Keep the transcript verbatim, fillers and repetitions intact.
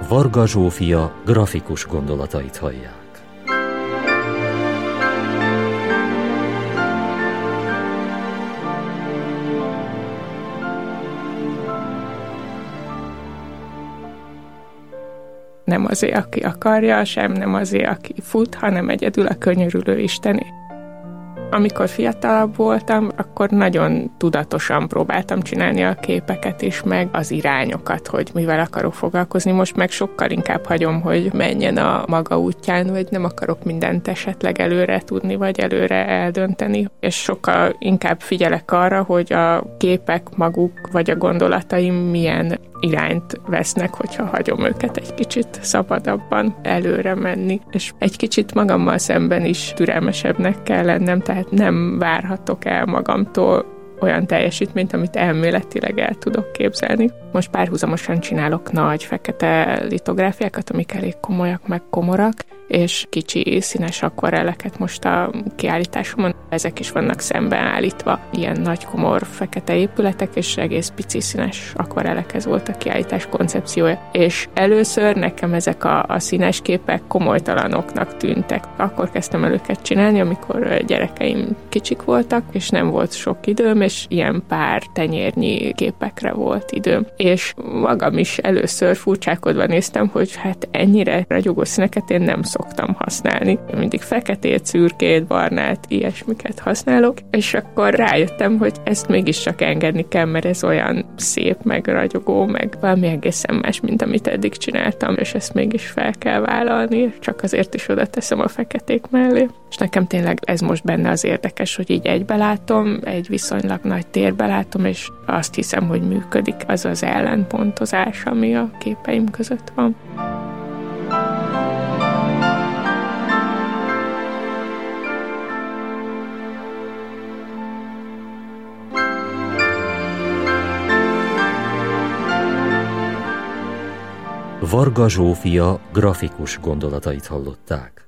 Varga Zsófia grafikus gondolatait hallják. Nem azért, aki akarja, sem nem azért, aki fut, hanem egyedül a könyörülő Istené. Amikor fiatalabb voltam, akkor nagyon tudatosan próbáltam csinálni a képeket is, meg az irányokat, hogy mivel akarok foglalkozni. Most meg sokkal inkább hagyom, hogy menjen a maga útján, vagy nem akarok mindent esetleg előre tudni, vagy előre eldönteni. És sokkal inkább figyelek arra, hogy a képek maguk, vagy a gondolataim milyen irányt vesznek, hogyha hagyom őket egy kicsit szabadabban előre menni. És egy kicsit magammal szemben is türelmesebbnek kell lennem, tehát nem várhatok el magamtól olyan teljesítményt, amit elméletileg el tudok képzelni. Most párhuzamosan csinálok nagy fekete litográfiákat, amik elég komolyak, meg komorak, és kicsi színes akvarelleket most a kiállításomon. Ezek is vannak szembeállítva, ilyen nagy komor fekete épületek, és egész pici színes akvarellek, ez volt a kiállítás koncepciója. És először nekem ezek a, a színes képek komolytalanoknak tűntek. Akkor kezdtem el őket csinálni, amikor gyerekeim kicsik voltak, és nem volt sok időm, és ilyen pár tenyérnyi képekre volt időm. És magam is először furcsálkodva néztem, hogy hát ennyire ragyogó színeket én nem szoktam használni. Mindig feketét, szürkét, barnát, ilyesmiket használok, és akkor rájöttem, hogy ezt mégiscsak engedni kell, mert ez olyan szép, meg ragyogó, meg valami egészen más, mint amit eddig csináltam, és ezt mégis fel kell vállalni, csak azért is oda teszem a feketék mellé. És nekem tényleg ez most benne az érdekes, hogy így egybe látom, egy viszonylag nagy térbe látom, és azt hiszem, hogy működik az az ellenpontozás, ami a képeim között van. Varga Zsófia grafikus gondolatait hallották.